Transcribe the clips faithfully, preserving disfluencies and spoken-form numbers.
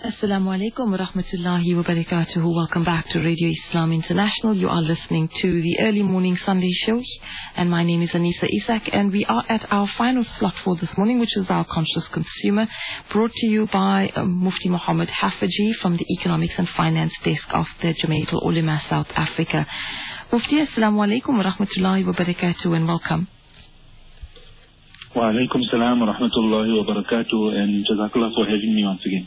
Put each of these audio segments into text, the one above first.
Assalamu alaikum wa rahmatullahi wa barakatuhu. Welcome back to Radio Islam International. You are listening to the early morning Sunday show, and my name is Anisa Isak, and we are at our final slot for this morning, which is our Conscious Consumer, brought to you by uh, Mufti Muhammad Hafaji from the Economics and Finance Desk of the Jamaitul Ulama South Africa. Mufti, assalamu alaikum wa rahmatullahi wa barakatuhu, and welcome. Wa alaikum salam wa rahmatullahi wa barakatuh, and jazakallah for having me once again.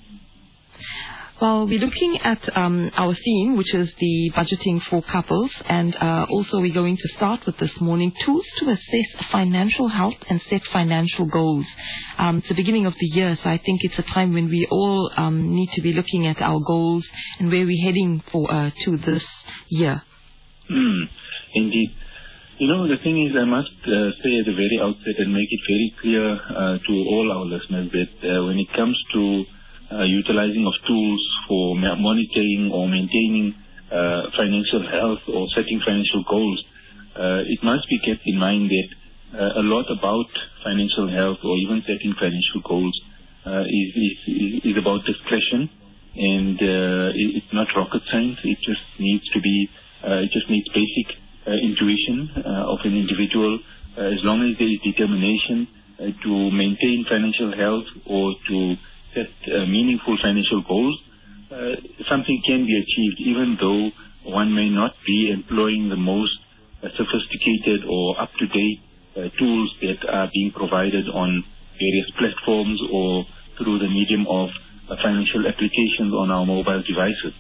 Well, we're looking at um, our theme, which is the budgeting for couples, and uh, also we're going to start with this morning tools to assess financial health and set financial goals. Um, it's the beginning of the year, so I think it's a time when we all um, need to be looking at our goals and where we're heading for uh, to this year. Mm, indeed. You know, the thing is, I must uh, say at the very outset and make it very clear uh, to all our listeners that uh, when it comes to Uh, utilizing of tools for monitoring or maintaining uh, financial health or setting financial goals, uh, it must be kept in mind that uh, a lot about financial health or even setting financial goals uh, is, is, is about discretion, and uh, it, it's not rocket science. It just needs to be, uh, it just needs basic uh, intuition uh, of an individual. Uh, as long as there is determination uh, to maintain financial health or to set uh, meaningful financial goals, uh, something can be achieved even though one may not be employing the most uh, sophisticated or up-to-date uh, tools that are being provided on various platforms or through the medium of uh, financial applications on our mobile devices.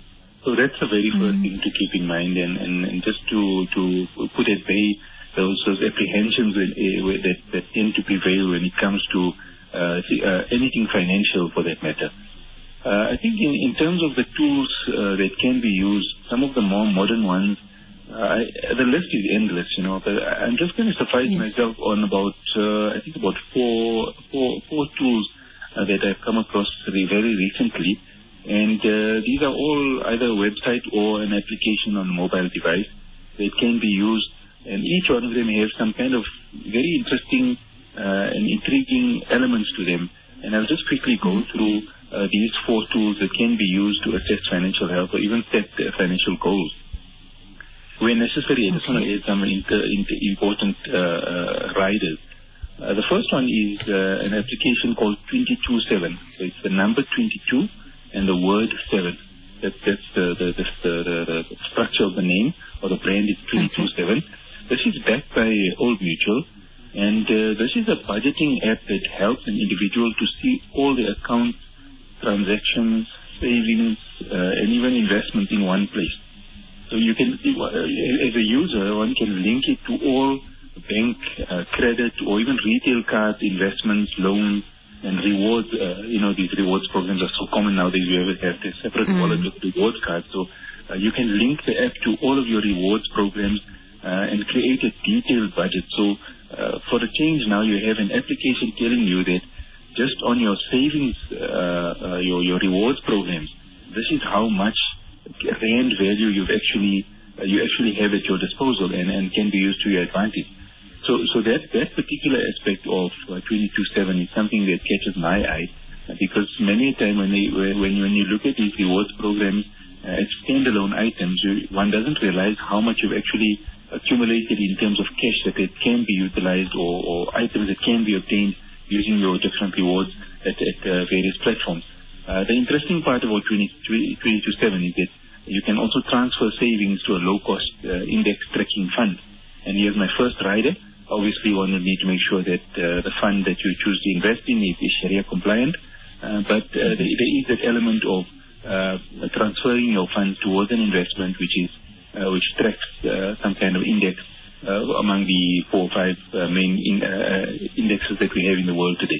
So that's the very first mm-hmm. thing to keep in mind, and, and, and just to, to put at bay those, those apprehensions that, uh, that, that tend to prevail when it comes to Uh, uh, anything financial for that matter. Uh, I think in, in terms of the tools uh, that can be used, some of the more modern ones, uh, I, the list is endless, you know, but I'm just going to suffice yes. myself on about, uh, I think about four, four, four tools uh, that I've come across very, very recently. And uh, these are all either a website or an application on a mobile device that can be used. And each one of them has some kind of very interesting Uh, and intriguing elements to them. And I'll just quickly go through uh, these four tools that can be used to assess financial health or even set uh, financial goals. Where necessary, I just want to add some inter, inter, important uh, uh, riders. Uh, the first one is uh, an application called twenty-two seven. So it's the number twenty-two and the word seven. That, that's the, the, the, the, the structure of the name or the brand is twenty-two seven. This is backed by Old Mutual. And uh, this is a budgeting app that helps an individual to see all the accounts, transactions, savings, uh, and even investments in one place. So you can, as a user, one can link it to all bank, uh, credit, or even retail cards, investments, loans, and rewards. Uh, you know, these rewards programs are so common nowadays. You ever have this separate mm. wallet of rewards cards. So uh, you can link the app to all of your rewards programs uh, and create a detailed budget. So Uh, for a change now, you have an application telling you that just on your savings, uh, uh, your, your rewards programs, this is how much rand value you've actually, uh, you actually have at your disposal and, and can be used to your advantage. So, so that, that particular aspect of uh, twenty-two seven is something that catches my eye, uh, because many a time when, they, when, when you look at these rewards programs uh, as standalone items, you, one doesn't realize how much you've actually accumulated in terms of cash that it can be utilized or, or items that can be obtained using your different rewards at, at uh, various platforms. Uh, the interesting part about twenty-two seven is that you can also transfer savings to a low-cost uh, index tracking fund. And here's my first rider. Obviously, one will need to make sure that uh, the fund that you choose to invest in is, is Sharia compliant. Uh, but uh, there, there is that element of uh, transferring your funds towards an investment which is Uh, which tracks uh, some kind of index uh, among the four or five uh, main in, uh, indexes that we have in the world today.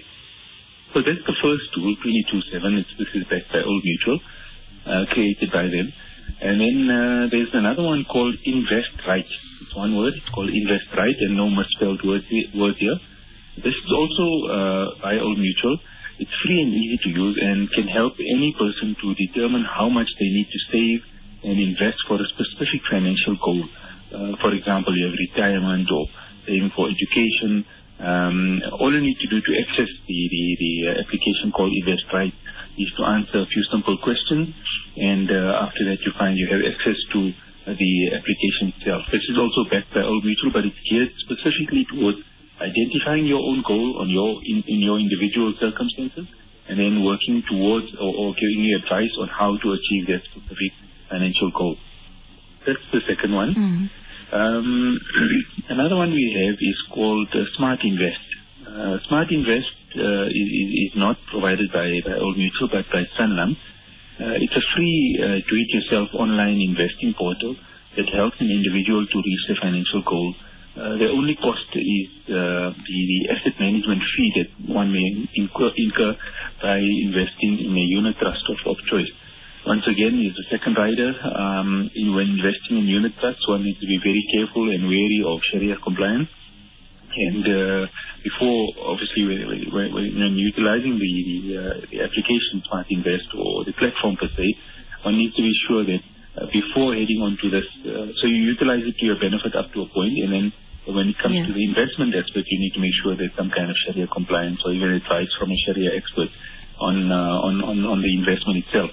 So that's the first tool, twenty-two seven. It's, this is backed by Old Mutual, uh, created by them. And then uh, there's another one called Invest Right. It's one word. It's called Invest Right, and no misspelled word here. This is also uh, by Old Mutual. It's free and easy to use and can help any person to determine how much they need to save and invest for a specific financial goal. Uh, for example, you have retirement or saving for education. Um, all you need to do to access the, the, the application called Invest Right, is to answer a few simple questions, and uh, after that you find you have access to uh, the application itself. This is also backed by Old Mutual, but it's geared specifically towards identifying your own goal on your in, in your individual circumstances, and then working towards or, or giving you advice on how to achieve that specific financial goal. That's the second one. Mm-hmm. Um, another one we have is called uh, Smart Invest. Uh, Smart Invest uh, is, is not provided by, by Old Mutual, but by Sanlam. Uh, it's a free uh, do-it-yourself online investing portal that helps an individual to reach their financial goal. Uh, the only cost is uh, the, the asset management fee that one may incur, incur by investing in a unit trust of, of choice. Once again, is the second rider. Um, in, when investing in unit trusts, one needs to be very careful and wary of Sharia compliance. And uh, before, obviously, when, when, when utilizing the, the, uh, the application Smart Invest or the platform per se, one needs to be sure that uh, before heading on to this, uh, so you utilize it to your benefit up to a point, and then when it comes yeah. to the investment aspect, you need to make sure there's some kind of Sharia compliance or even advice from a Sharia expert on uh, on, on, on the investment itself.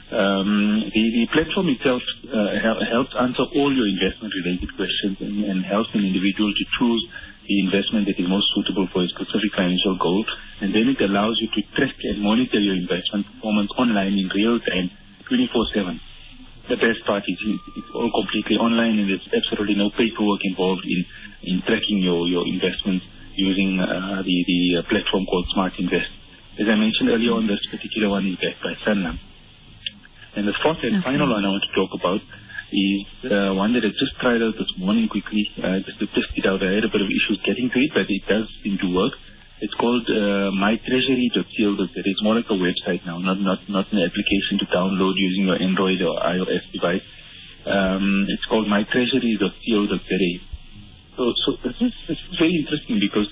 Um, the, the platform itself uh, hel- helps answer all your investment-related questions and, and helps an individual to choose the investment that is most suitable for his specific financial goal. And then it allows you to track and monitor your investment performance online in real time, twenty-four seven. The best part is it's all completely online, and there's absolutely no paperwork involved in, in tracking your, your investments using uh, the, the platform called Smart Invest. As I mentioned earlier on, this particular one is backed by Sanlam. And the fourth and okay. final one I want to talk about is uh, one that I just tried out this morning quickly, uh, just to test it out. I had a bit of issues getting to it, but it does seem to work. It's called uh, my treasury dot co dot za. It's more like a website now, not not not an application to download using your Android or iOS device. Um, it's called my treasury dot co dot za. So, so this is, this is very interesting because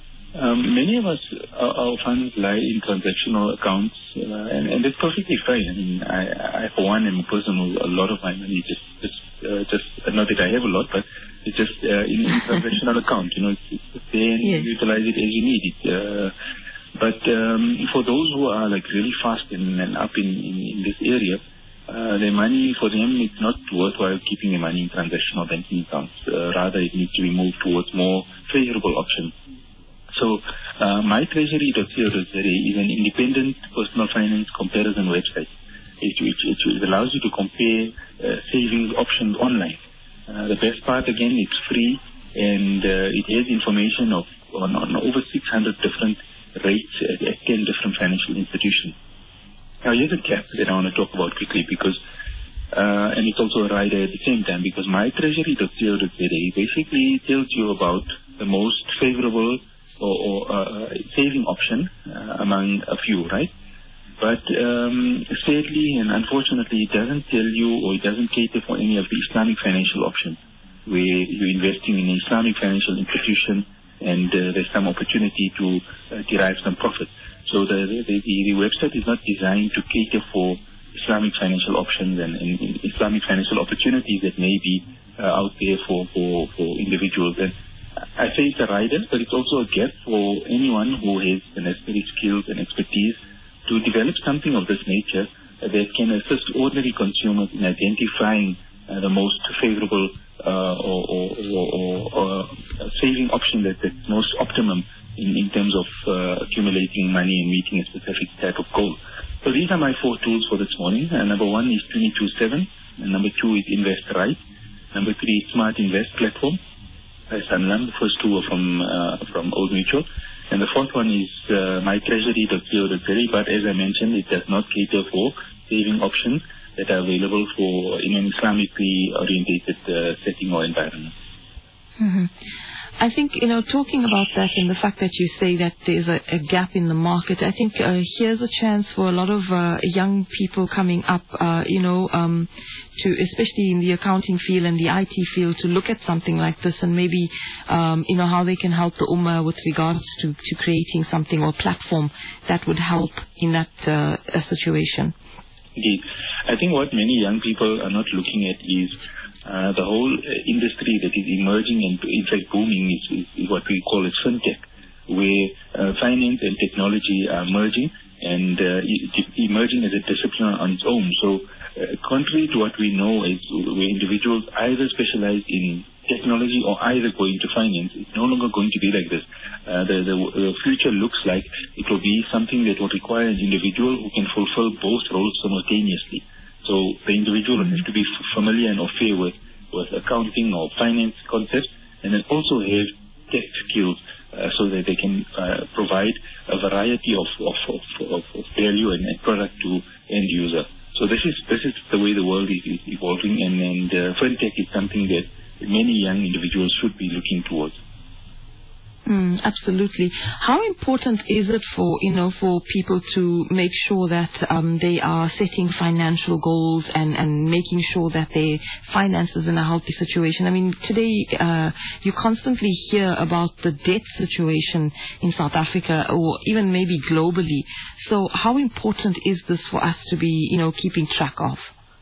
Um, many of us, our, our funds lie in transactional accounts, uh, and, and it's perfectly fine. I mean, I, I for one, am a person who a lot of my money just, just, uh, just not that I have a lot, but it's just uh, in a transactional account. You know, it's, it's there and yes. you utilize it as you need it. Uh, but um, for those who are like really fast and, and up in, in, in this area, uh, their money, for them, it's not worthwhile keeping their money in transactional banking accounts. Uh, rather, it needs to be moved towards more favorable options. So, uh, my treasury dot co dot za is an independent personal finance comparison website. It, it, it allows you to compare uh, savings options online. Uh, the best part, again, it's free, and uh, it has information of on, on over six hundred different rates at, at ten different financial institutions. Now, here's a gap that I want to talk about quickly because, uh, and it's also a rider at the same time, because my treasury dot co dot za basically tells you about the most favorable or, or uh, saving option uh, among a few, right? But um, sadly and unfortunately, it doesn't tell you or it doesn't cater for any of the Islamic financial options where you're investing in an Islamic financial institution and uh, there's some opportunity to uh, derive some profit. So the, the, the, the website is not designed to cater for Islamic financial options and, and, and Islamic financial opportunities that may be uh, out there for, for, for individuals. And I say it's a rider, but it's also a gap for anyone who has the necessary skills and expertise to develop something of this nature that can assist ordinary consumers in identifying uh, the most favorable uh, or, or, or, or uh, saving option that, that's most optimum in, in terms of uh, accumulating money and meeting a specific type of goal. So these are my four tools for this morning. Uh, number one is twenty-two seven, and number two is Invest Right, number three is Smart Invest Platform. Sanlam. The first two are from uh, from Old Mutual, and the fourth one is uh, my treasury dot co dot za. But as I mentioned, it does not cater for saving options that are available for in an Islamically orientated uh, setting or environment. Mm-hmm. I think, you know, talking about that and the fact that you say that there's a, a gap in the market, I think uh, here's a chance for a lot of uh, young people coming up, uh, you know, um, to especially in the accounting field and the I T field, to look at something like this and maybe, um, you know, how they can help the Ummah with regards to, to creating something or platform that would help in that uh, situation. Indeed. I think what many young people are not looking at is Uh, the whole uh, industry that is emerging and in fact booming is, is, is what we call it fintech. where uh, finance and technology are merging and uh, e- emerging as a discipline on its own. So, uh, contrary to what we know is where individuals either specialize in technology or either go into finance, it's no longer going to be like this. Uh, the, the, the future looks like it will be something that will require an individual who can fulfill both roles simultaneously. So the individual mm-hmm. has to be f- familiar and au fait with, with accounting or finance concepts, and then also have tech skills uh, so that they can uh, provide a variety of, of, of, of, of value and, and product to end user. So this is this is the way the world is, is evolving, and, and uh, fintech is something that many young individuals should be looking towards. Mm, absolutely. How important is it for, you know, for people to make sure that um, they are setting financial goals and, and making sure that their finances in a healthy situation? I mean, today uh, you constantly hear about the debt situation in South Africa or even maybe globally. So how important is this for us to be, you know, keeping track of?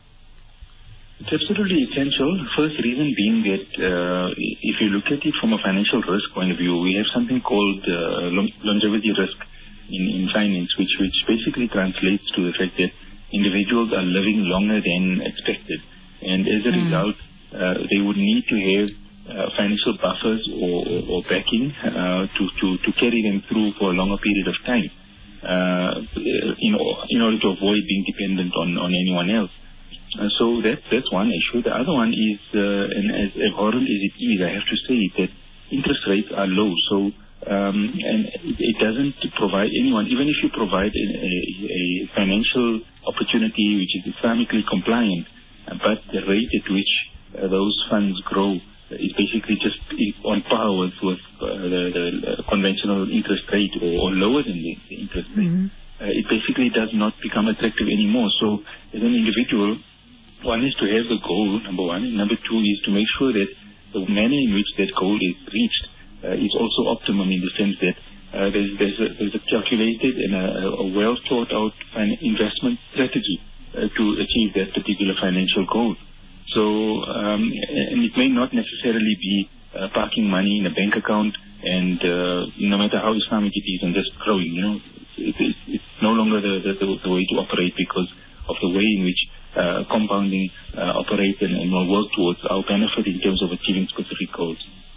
It's absolutely essential. First reason being that uh, if you look at it from a financial risk point of view, we have something called uh, long- longevity risk in, in finance, which, which basically translates to the fact that individuals are living longer than expected. And as a mm. result, uh, they would need to have uh, financial buffers or, or, or backing uh, to, to, to carry them through for a longer period of time uh, in, in order to avoid being dependent on, on anyone else. Uh, so that, that's one issue. The other one is, uh, and as abhorrent as it is, I have to say that interest rates are low. So, um, and it, it doesn't provide anyone, even if you provide a, a, a financial opportunity which is Islamically compliant, uh, but the rate at which uh, those funds grow is basically just on par with, with uh, the, the conventional interest rate or, or lower than the, the interest rate. Mm-hmm. Uh, it basically does not become attractive anymore. So, as an individual, one is to have the goal, number one. And number two is to make sure that the manner in which that goal is reached uh, is also optimum in the sense that uh, there's, there's, a, there's a calculated and a, a well thought out investment strategy uh, to achieve that particular financial goal. So, um, and it may not necessarily be uh, parking money in a bank account and uh, no matter how Islamic it is and just growing, you know, it, it, it's no longer the, the, the way to operate because of the way in which Uh, compounding uh, operate and, and will work towards our benefit in terms of achieving specific goals.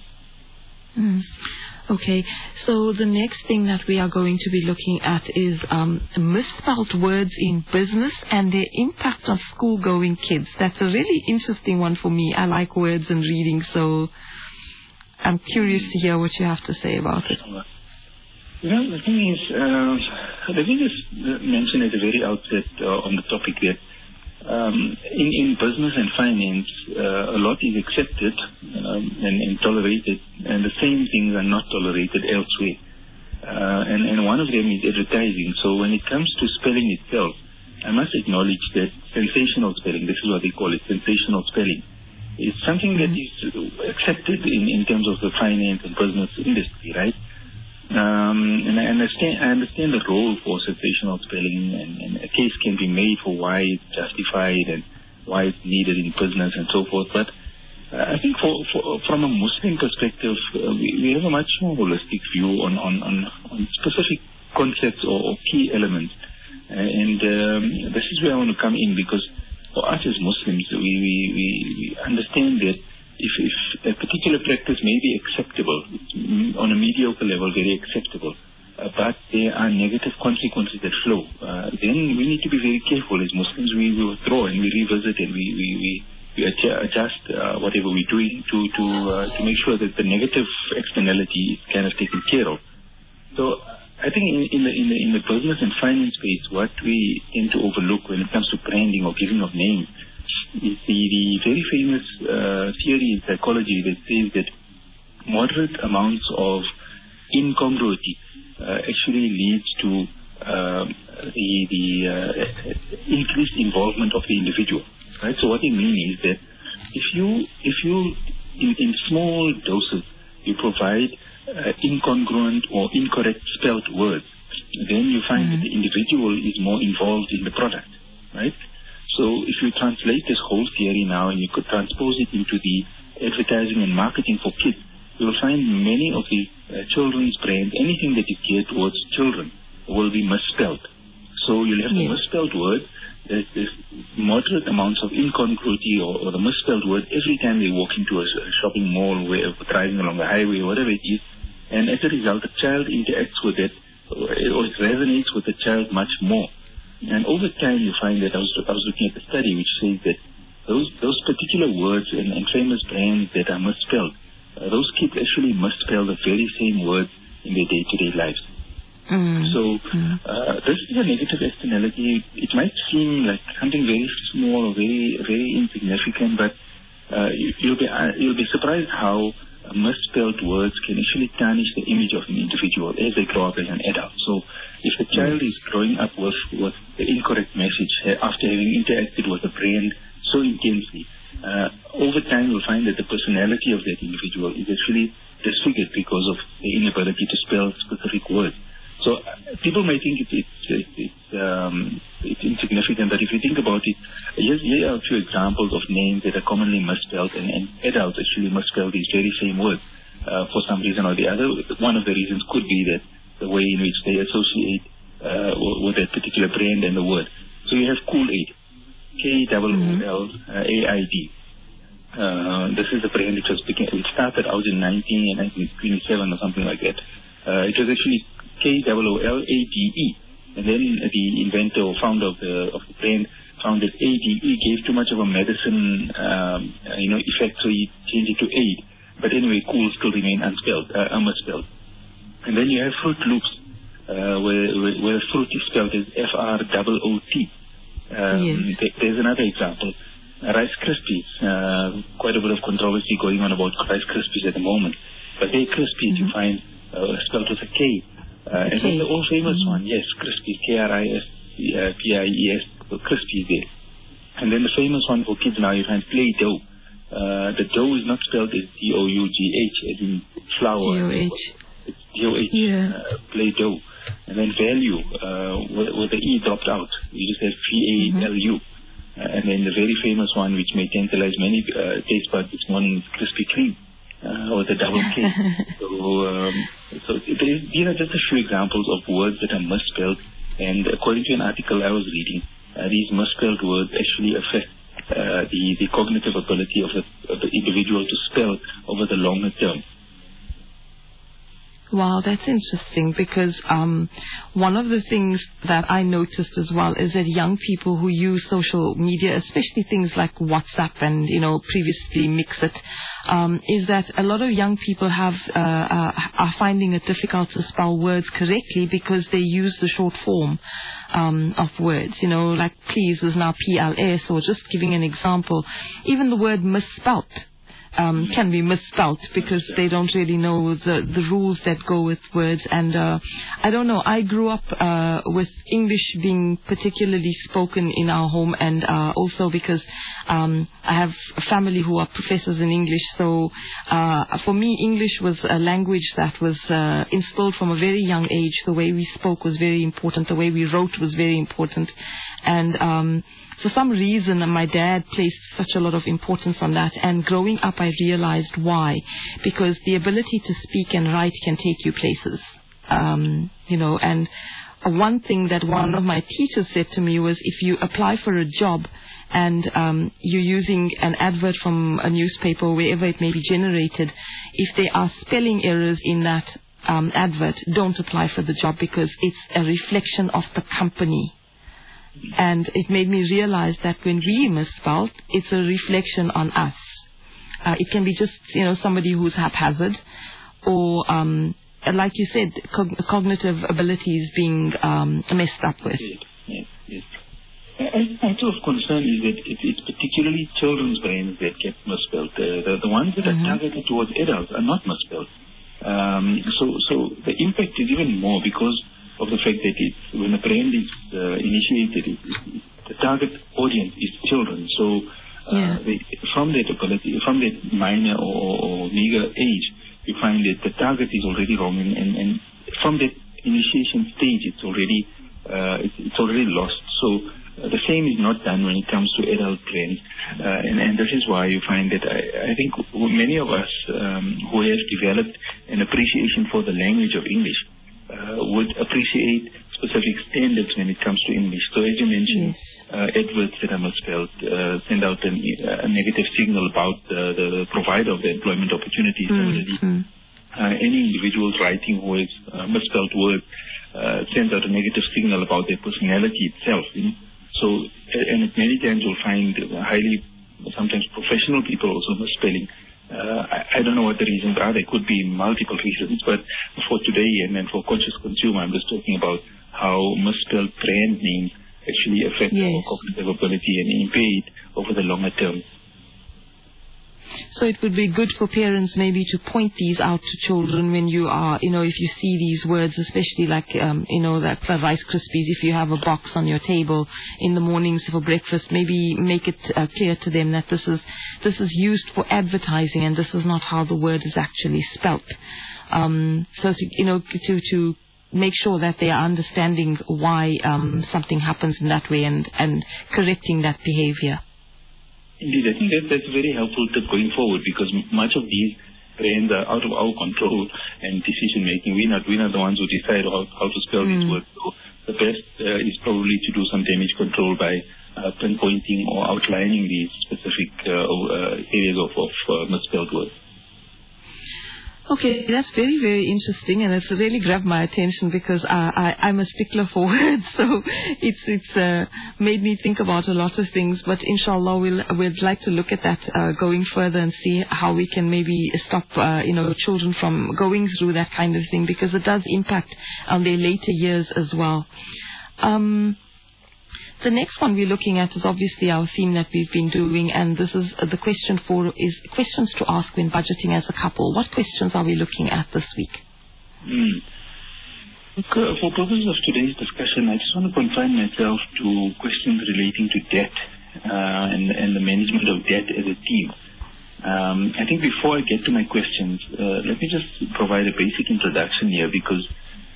Mm. Okay, so the next thing that we are going to be looking at is um, misspelled words in business and their impact on school-going kids. That's a really interesting one for me. I like words and reading, so I'm curious to hear what you have to say about it. Well, the thing is, uh, let me just mention at the very outset uh, on the topic that Um, in, in business and finance, uh, a lot is accepted um, and, and tolerated, and the same things are not tolerated elsewhere. Uh, and, and one of them is advertising. So when it comes to spelling itself, I must acknowledge that sensational spelling, this is what they call it, sensational spelling, is something that is accepted in, in terms of the finance and business industry, right? Um, and I understand, I understand the role for sensational spelling, and, and a case can be made for why it's justified and why it's needed in business and so forth. But uh, I think for, for, from a Muslim perspective, uh, we, we have a much more holistic view on, on, on, on specific concepts or, or key elements. Uh, and um, this is where I want to come in, because for us as Muslims, we, we, we, we understand that If, if a particular practice may be acceptable, on a mediocre level, very acceptable, uh, but there are negative consequences that flow, uh, then we need to be very careful. As Muslims, we, we withdraw and we revisit and we, we, we, we adjust uh, whatever we're doing to, to, uh, to make sure that the negative externality is kind of taken care of. So I think in, in, the, in, the, in the business and finance space, what we tend to overlook when it comes to branding or giving of names is the, the very famous uh, theory in psychology that says that moderate amounts of incongruity uh, actually leads to uh, the, the uh, increased involvement of the individual. Right. So what I mean is that if you if you in, in small doses you provide uh, incongruent or incorrect spelled words, then you find mm-hmm. that the individual is more involved in the product. Right. So if you translate this whole theory now and you could transpose it into the advertising and marketing for kids, you'll find many of the uh, children's brains, anything that is geared towards children, will be misspelled. So you'll have yes. the misspelled word. There's, there's moderate amounts of incongruity or, or the misspelled word every time they walk into a, a shopping mall, where driving along the highway, or whatever it is. And as a result, the child interacts with it, or it resonates with the child much more. And over time, you find that I was, I was looking at the study which says that those those particular words and, and famous brands that are misspelled, uh, those kids actually misspell the very same words in their day-to-day lives. Mm. So mm. Uh, this is a negative externality. It might seem like something very small, very very insignificant, but uh, you, you'll be uh, you'll be surprised how uh, misspelled words can actually tarnish the image of an individual as they grow up as an adult. So if the child mm. is growing up with with the incorrect message uh, after having interacted with a brand so intensely, uh, over time you'll find that the personality of that individual is actually disfigured because of the inability to spell specific words. So uh, people may think it's it's it's, um, it's insignificant, but if you think about it, here, here are a few examples of names that are commonly misspelled, and, and adults actually misspell these very same words uh, for some reason or the other. One of the reasons could be that the way in which they associate uh, with that particular brand and the word. So you have Kool-Aid, K O O L A I D. Uh, this is a brand which was began, it started out in nineteen twenty-seven or something like that. Uh, it was actually K O O L A D E, and then the inventor or founder of the of the brand found that A D E gave too much of a medicine, um, uh, you know, effect, so he changed it to aid. But anyway, cool still remained unspelled, uh, unspelled. And then you have Fruit Loops, uh, where, where where fruit is spelled as F R O O T. Um, yes. th- there's another example. Rice Krispies, uh, quite a bit of controversy going on about Rice Krispies at the moment. But they Krispies, mm-hmm. you find uh, spelled with a K. Uh, and then the old famous mm-hmm. one, yes, Krispies, K R I S P I E S, Krispies there. And then the famous one for kids now, you find Play-Doh. Uh, the dough is not spelled as D O U G H, as in flour. D O H. It's D O H, yeah. uh, Play-Doh. And then Value, uh, where, where the E dropped out. You just have V A L U. Mm-hmm. Uh, and then the very famous one, which may tantalize many uh, taste buds this morning, is Krispy Kreme. Uh, or the double K. so, um, so there is, these are just a few examples of words that are misspelled, and according to an article I was reading, uh, these misspelled words actually affect uh, the, the cognitive ability of the, of the individual to spell over the longer term. Wow, that's interesting, because um, one of the things that I noticed as well is that young people who use social media, especially things like WhatsApp and, you know, previously Mixit, um, is that a lot of young people have uh, uh, are finding it difficult to spell words correctly because they use the short form um, of words. You know, like please is now P L S, or just giving an example, even the word misspelt. Um, can be misspelt because they don't really know the, the rules that go with words. And uh, I don't know, I grew up uh, with English being particularly spoken in our home, and uh, also because um, I have a family who are professors in English. So uh, for me, English was a language that was uh, instilled from a very young age. The way we spoke was very important. The way we wrote was very important. And um, for some reason, my dad placed such a lot of importance on that. And growing up, I realized why. Because the ability to speak and write can take you places. Um, you know, and one thing that one of my teachers said to me was, if you apply for a job and um, you're using an advert from a newspaper, wherever it may be generated, if there are spelling errors in that um, advert, don't apply for the job, because it's a reflection of the company. And it made me realize that when we misspell, it's a reflection on us. Uh, it can be just, you know, somebody who's haphazard, or, um, like you said, cog- cognitive abilities being um, messed up with. Yes, yes, yes. A matter of concern is that it, it's particularly children's brains that get misspelled. Uh, the, the ones that mm-hmm. are targeted towards adults are not misspelled. Um, so, so the impact is even more because of the fact that it's, when a brand is uh, initiated, it, it, the target audience is children. So uh, yeah. they, from that ability, from that minor or, or meager age, you find that the target is already wrong, and, and, and from that initiation stage, it's already uh, it's, it's already lost. So Uh, the same is not done when it comes to adult brains. Uh, and, and this is why you find that I, I think many of us um, who have developed an appreciation for the language of English uh, would appreciate specific standards when it comes to English. So as you mentioned, yes. uh, adverts that are misspelled uh, send out an, a negative signal about the, the provider of the employment opportunities. Mm-hmm. Uh, any individual writing who has uh, misspelled words uh, sends out a negative signal about their personality itself. You know? So, and many times you'll find highly, sometimes professional people also misspelling. Uh, I, I don't know what the reasons are. There could be multiple reasons, but for today and then for conscious consumer, I'm just talking about how misspelled brand names actually affect yes. our cognitive ability and impede it over the longer term. So it would be good for parents maybe to point these out to children when you are, you know, if you see these words, especially like, um, you know, like the Rice Krispies, if you have a box on your table in the mornings for breakfast, maybe make it uh, clear to them that this is this is used for advertising and this is not how the word is actually spelt. Um, so, to, you know, to, to make sure that they are understanding why um, something happens in that way and, and correcting that behavior. Indeed, I think that that's a very helpful tip going forward because much of these trends are out of our control and decision making. We're not, we're not the ones who decide how, how to spell mm. these words. So the best uh, is probably to do some damage control by uh, pinpointing or outlining these specific uh, uh, areas of, of uh, misspelled words. Okay, that's very, very interesting, and it's really grabbed my attention because I, I, I'm a stickler for words, so it's it's uh, made me think about a lot of things. But inshallah, we'll we'd like to look at that uh, going further and see how we can maybe stop, uh, you know, children from going through that kind of thing because it does impact on their later years as well. Um, The next one we're looking at is obviously our theme that we've been doing, and this is uh, the question for is questions to ask when budgeting as a couple. What questions are we looking at this week? Mm. Look, uh, for purposes of today's discussion, I just want to confine myself to questions relating to debt uh, and, and the management of debt as a team. Um, I think before I get to my questions, uh, let me just provide a basic introduction here because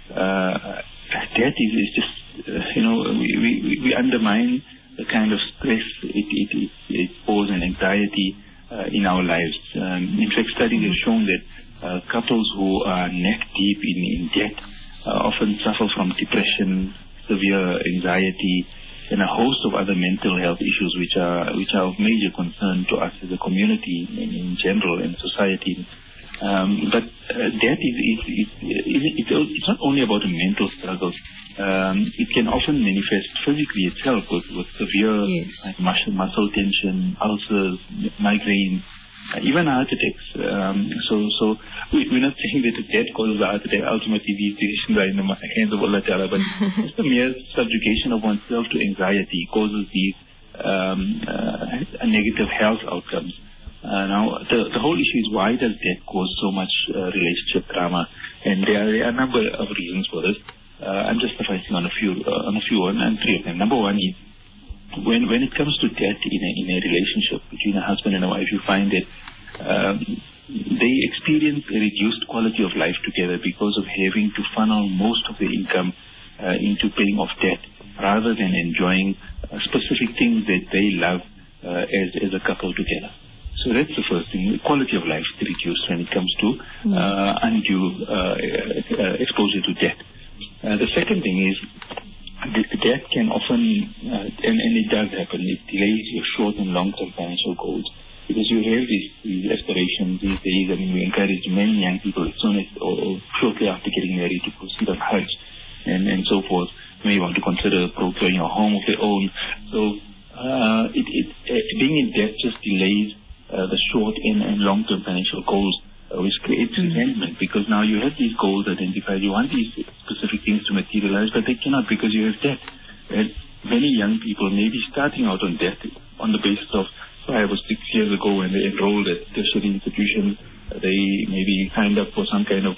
uh, debt is, is just Uh, you know, we, we, we undermine the kind of stress it, it, it, it poses and anxiety uh, in our lives. Um, in fact, studies have shown that uh, couples who are neck deep in, in debt uh, often suffer from depression, severe anxiety, and a host of other mental health issues which are which are of major concern to us as a community in, in general and society. Um, but uh, debt is, is, is, is, is it's not only about a mental struggle. Um, it can often manifest physically itself with, with severe yes. like muscle, muscle tension, ulcers, migraines, uh, even heart attacks. Um, so so we, we're not saying that the debt causes a heart attack. Ultimately, these decisions are in the hands of Allah Ta'ala. But just the mere subjugation of oneself to anxiety causes these um, uh, negative health outcomes. Uh, now, the, the whole issue is why does debt cause so much uh, relationship drama? And there are, there are a number of reasons for this. Uh, I'm just sufficing on a few, uh, on a few, and three of them. Number one is when when it comes to debt in a in a relationship between a husband and a wife, you find that um, they experience a reduced quality of life together because of having to funnel most of their income uh, into paying off debt rather than enjoying uh, specific things that they love uh, as as a couple together. So that's the first thing. The quality of life is reduced when it comes to uh, undue uh, uh, exposure to debt. Uh, the second thing is the debt can often, uh, and, and it does happen, it delays your short and long-term financial goals. Because you have these, these aspirations these days. I mean, we encourage many young people as soon as, or, or shortly after getting married, to proceed on Hajj and, and so forth. You may want to consider procuring a home of their own. So uh, it, it, uh, being in debt just delays uh, the short and, and long-term financial goals, uh, which creates mm-hmm. resentment because now you have these goals identified. You want these specific things to materialize, but they cannot because you have debt. And many young people may be starting out on debt on the basis of five or six years ago when they enrolled at tertiary institutions, they maybe signed up for some kind of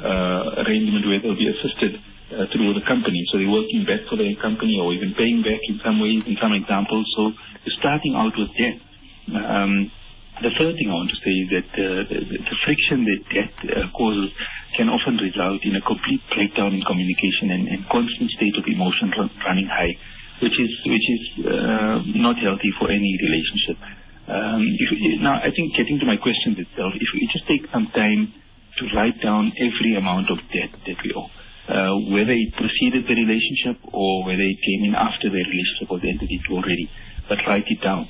uh, arrangement where they'll be assisted uh, through the company. So they're working back for their company or even paying back in some ways, in some examples. So they're starting out with debt. Um, the third thing I want to say is that uh, the, the friction that debt uh, causes can often result in a complete breakdown in communication and, and constant state of emotion run, running high. which is which is uh, not healthy for any relationship. Um, if, now, I think getting to my questions itself, if we just take some time to write down every amount of debt that we owe, uh, whether it preceded the relationship or whether it came in after the relationship was entered into already, but write it down.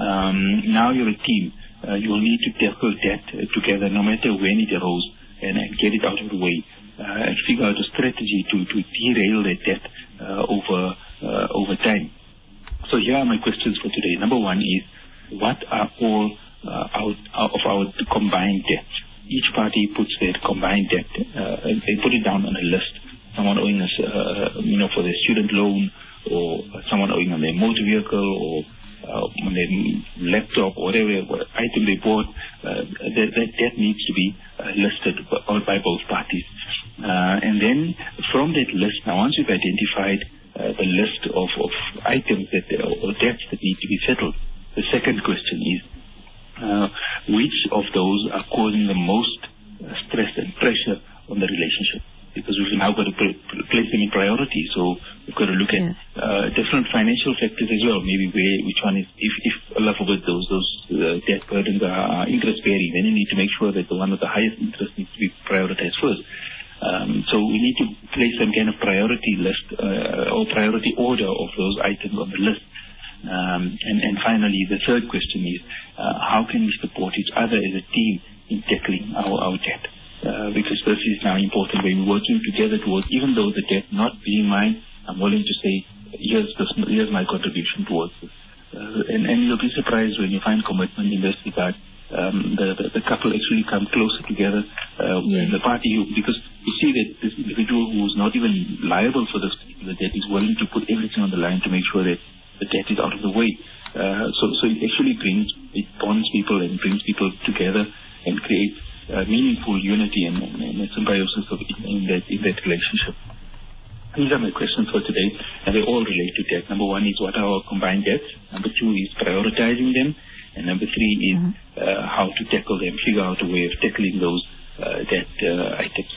Um, now you're a team. Uh, you will need to tackle debt uh, together, no matter when it arose, and, and get it out of the way, uh, and figure out a strategy to, to derail that debt uh, over uh, over time. So here are my questions for today. Number one is, what are all uh, out, out of our combined debts? Each party puts their combined debt, uh, and they put it down on a list. Someone owing us, uh, you know, for their student loan, or someone owing on their motor vehicle, or uh, on their laptop, or whatever, whatever item they bought. Uh, that, that debt needs to be uh, listed by, by both parties. Uh, and then from that list, now once you've identified uh, the list of, of items that or debts that need to be settled, the second question is, uh, which of those are causing the most uh, stress and pressure on the relationship? Because we've now got to put, place them in priority. So we've got to look at uh, different financial factors as well. Maybe where, which one is, if, if Allah forbid those those uh, debt burdens are interest bearing, then you need to make sure that the one with the highest interest needs to be prioritized first. Um, so we need to place some kind of priority list uh, or priority order of those items on the list. Um, and, and finally, the third question is, uh, how can we support each other as a team in tackling our, our debt? Uh, because this is now important when we're working together towards, even though the debt not being mine, I'm willing to say, here's, this, here's my contribution towards this. Uh, and, and you'll be surprised when you find commitment in this regard. Um, the, the, the couple actually come closer together, uh, yeah. and the party, who, because you see that this individual who's not even liable for this particular debt is willing to put everything on the line to make sure that the debt is out of the way. Uh, so, so it actually brings, it bonds people and brings people together and creates uh, meaningful unity and, and, and symbiosis of in, in that in that relationship. These are my questions for today, and they all relate to debt. Number one is, what are our combined debts? Number two is prioritizing them, and number three is mm-hmm. uh, how to tackle them, figure out a way of tackling those uh, debt uh, items.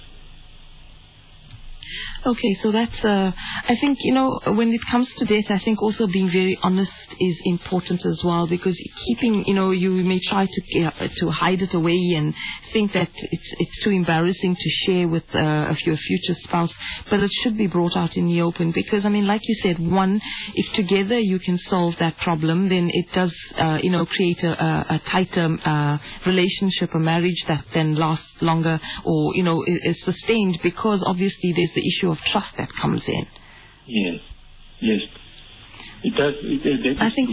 Okay, so that's, uh, I think, you know, when it comes to debt, I think also being very honest is important as well, because keeping, you know, you may try to uh, to hide it away and think that it's it's too embarrassing to share with uh, your future spouse, but it should be brought out in the open, because, I mean, like you said, one, if together you can solve that problem, then it does, uh, you know, create a, a, a tighter uh, relationship, a marriage that then lasts longer, or, you know, is, is sustained, because obviously there's the issue of trust that comes in. Yes, yes. It does. It, it, I think...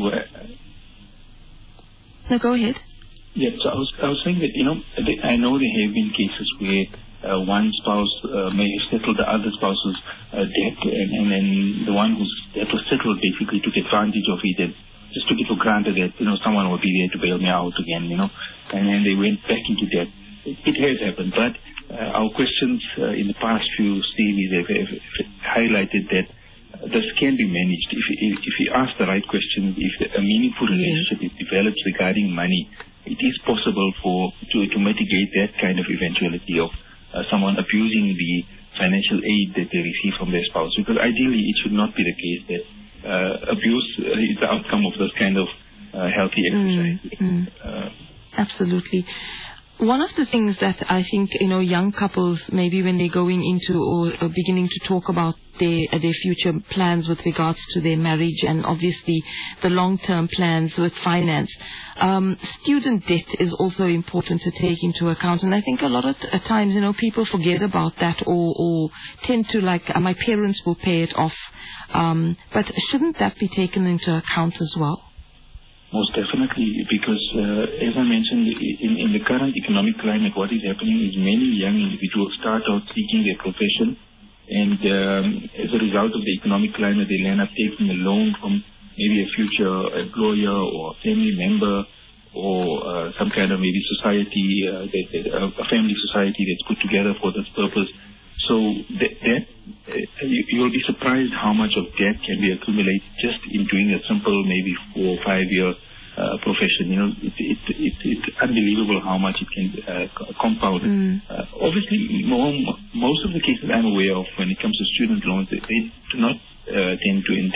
No, go ahead. Yeah, so I was, I was saying that, you know, I know there have been cases where uh, one spouse uh, may have settled the other spouse's uh, debt, and, and then the one whose debt was settled basically took advantage of it and just took it for granted that, you know, someone will be there to bail me out again, you know, and then they went back into debt. It, it has happened, but Uh, our questions uh, in the past few series have, have, have highlighted that uh, this can be managed if, if, if you ask the right questions. If a meaningful relationship yes. is developed regarding money, it is possible for to, to mitigate that kind of eventuality of uh, someone abusing the financial aid that they receive from their spouse. Because ideally, it should not be the case that uh, abuse uh, is the outcome of this kind of uh, healthy exercise. Mm, mm. Uh, Absolutely. One of the things that I think, you know, young couples, maybe when they're going into or, or beginning to talk about their, uh, their future plans with regards to their marriage, and obviously the long-term plans with finance, um, student debt is also important to take into account. And I think a lot of t- times, you know, people forget about that, or, or tend to like, uh, my parents will pay it off. Um, but shouldn't that be taken into account as well? Most definitely, because uh, as I mentioned, in, in the current economic climate, what is happening is many young individuals start out seeking their profession, and um, as a result of the economic climate, they end up taking a loan from maybe a future employer or a family member, or uh, some kind of maybe society, uh, that, that, uh, a family society that's put together for this purpose. So that, that uh, you, you'll be surprised how much of debt can be accumulated just in doing a simple, maybe four or five year uh, profession. You know, it, it, it, it's unbelievable how much it can uh, compound. Mm. Uh, obviously, more, most of the cases I'm aware of when it comes to student loans, they, they do not uh, tend to entail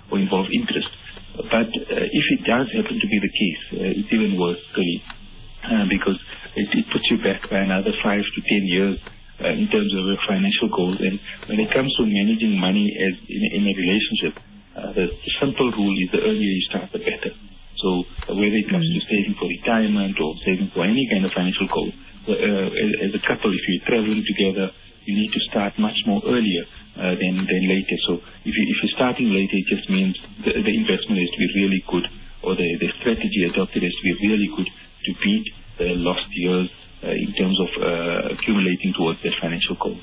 or involve interest. But uh, if it does happen to be the case, uh, it's even worse, really, uh, because it, it puts you back by another five to ten years uh, in terms of your financial goals. And when it comes to managing money as in, in a relationship, uh, the, the simple rule is the earlier you start, the better. So uh, whether it comes to saving for retirement or saving for any kind of financial goal, uh, as, as a couple, if you're traveling together, you need to start much more earlier uh, than, than later. So if, you, if you're starting later, it just means the, the investment has to be really good, or the, the strategy adopted has to be really good to beat the lost years uh, in terms of uh, accumulating towards that financial goal.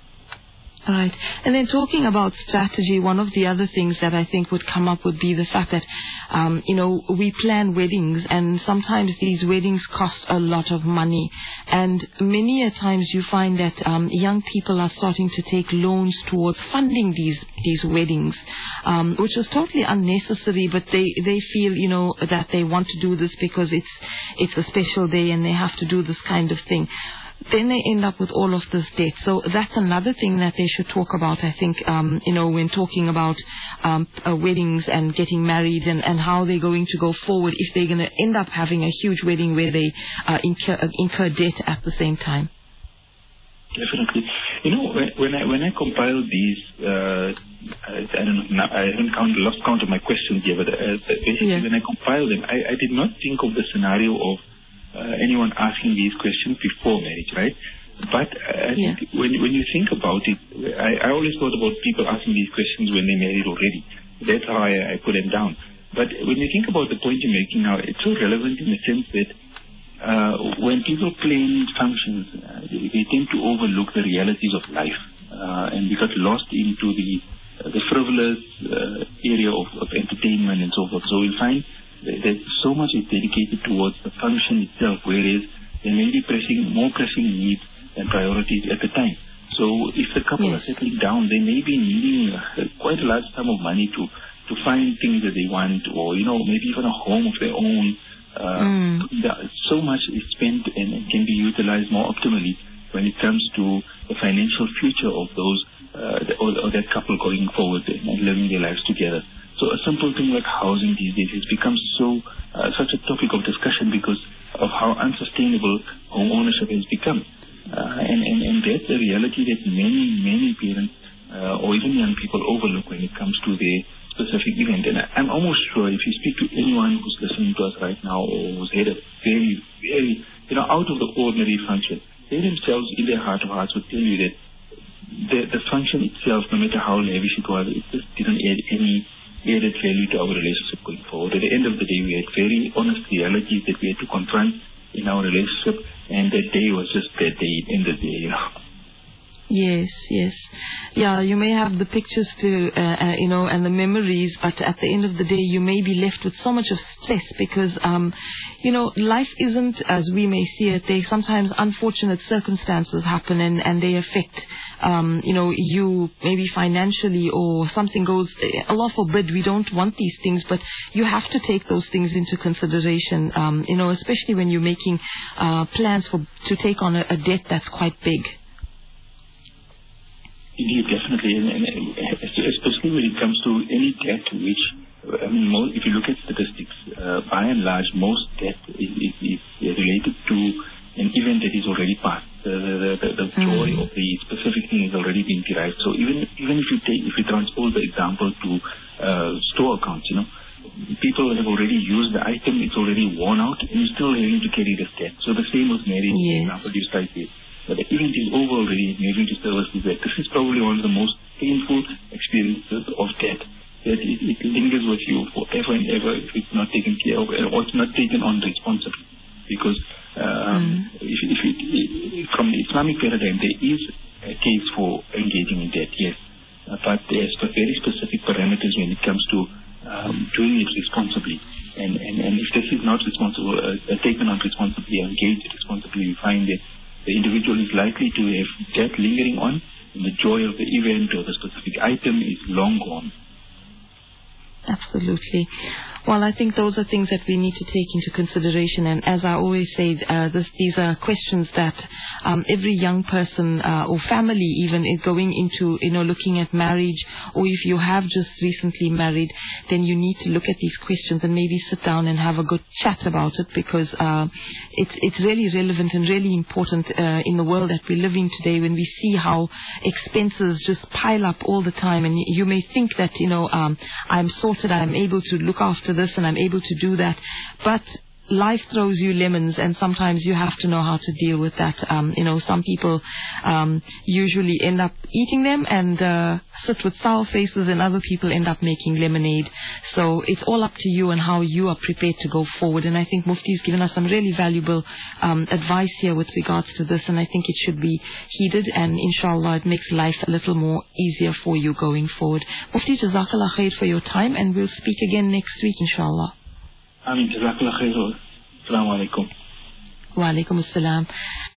All right. And then talking about strategy, one of the other things that I think would come up would be the fact that, um, you know, we plan weddings, and sometimes these weddings cost a lot of money. And many a times you find that um, young people are starting to take loans towards funding these these weddings, um, which is totally unnecessary, but they, they feel, you know, that they want to do this because it's it's a special day and they have to do this kind of thing. Then they end up with all of this debt. So that's another thing that they should talk about, I think, um, you know, when talking about um, uh, weddings and getting married, and, and how they're going to go forward if they're going to end up having a huge wedding where they uh, incur, uh, incur debt at the same time. Definitely. You know, when, when I when I compiled these, uh, I, I don't know, I haven't count, lost count of my questions here, but uh, basically yeah. when I compiled them, I, I did not think of the scenario of Uh, anyone asking these questions before marriage, right? But uh, I yeah. think when when you think about it, I, I always thought about people asking these questions when they're married already. That's how I, I put them down. But when you think about the point you're making now, it's so relevant in the sense that uh, when people plan functions, uh, they, they tend to overlook the realities of life, uh, and we got lost into the uh, the frivolous uh, area of, of entertainment and so forth. So we'll find that so much is dedicated towards the function itself, whereas there may be pressing, more pressing needs and priorities at the time. So if the couple yes. are settling down, they may be needing uh, quite a large sum of money to, to find things that they want, or, you know, maybe even a home of their own. Uh, mm. So much is spent and can be utilized more optimally when it comes to the financial future of those uh, the, or, or that couple going forward and living their lives together. So a simple thing like housing these days has become so uh, such a topic of discussion because of how unsustainable home ownership has become. Uh, and, and, and that's a reality that many, many parents uh, or even young people overlook when it comes to their specific event. And I, I'm almost sure if you speak to anyone who's listening to us right now or who's had a very, very, you know, out of the ordinary function, they themselves in their heart of hearts would tell you that the, the function itself, no matter how lavish it was, it just didn't add any added value to our relationship going forward. At the end of the day, we had very honest realities that we had to confront in our relationship, and that day was just that day, in the day, you know. Yes, yes. Yeah, you may have the pictures to, uh, uh, you know, and the memories, but at the end of the day, you may be left with so much of stress because, um, you know, life isn't as we may see it. They sometimes unfortunate circumstances happen and, and they affect, um, you know, you maybe financially or something goes, Allah forbid, we don't want these things, but you have to take those things into consideration, um, you know, especially when you're making uh, plans for to take on a, a debt that's quite big. Indeed, definitely, and, and, and especially when it comes to any debt, which, I mean, most, if you look at statistics, uh, by and large, most debt is, is, is related to an event that is already past. The, the, the, the mm. joy of the specific thing has already been derived. So even even if you take, if you transpose the example to uh, store accounts, you know, people have already used the item, it's already worn out, and you're still having to carry this debt. So the same with marriage, yes. example you cited. But the event is over already, and you're going to service the debt. This is probably one of the most painful experiences of debt. That it, it lingers with you forever and ever if it's not taken care of, or it's not taken on responsibly. Because um, mm. if, if it, it, from the Islamic paradigm, there is a case for engaging in debt, yes. Uh, but there's very specific parameters when it comes to um, doing it responsibly. And, and, and if this is not responsible, uh, taken on responsibly, engaged responsibly, we find that the individual is likely to have debt lingering on, and the joy of the event or the specific item is long gone. Absolutely. Well, I think those are things that we need to take into consideration. And as I always say, uh, this, these are questions that um, every young person uh, or family even is going into, you know, looking at marriage, or if you have just recently married, then you need to look at these questions and maybe sit down and have a good chat about it, because uh, it's, it's really relevant and really important uh, in the world that we live in today, when we see how expenses just pile up all the time. And you may think that, you know, um, I'm sorted, I'm able to look after this and I'm able to do that, but life throws you lemons, and sometimes you have to know how to deal with that. Um, you know, some people um, usually end up eating them and uh, sit with sour faces, and other people end up making lemonade. So it's all up to you and how you are prepared to go forward. And I think Mufti's given us some really valuable um, advice here with regards to this, and I think it should be heeded, and inshallah it makes life a little more easier for you going forward. Mufti, Jazakallah khair for your time, and we'll speak again next week, inshallah. Ameen. Jazakallah khair. Assalamu alaikum. Wa alaikum assalam.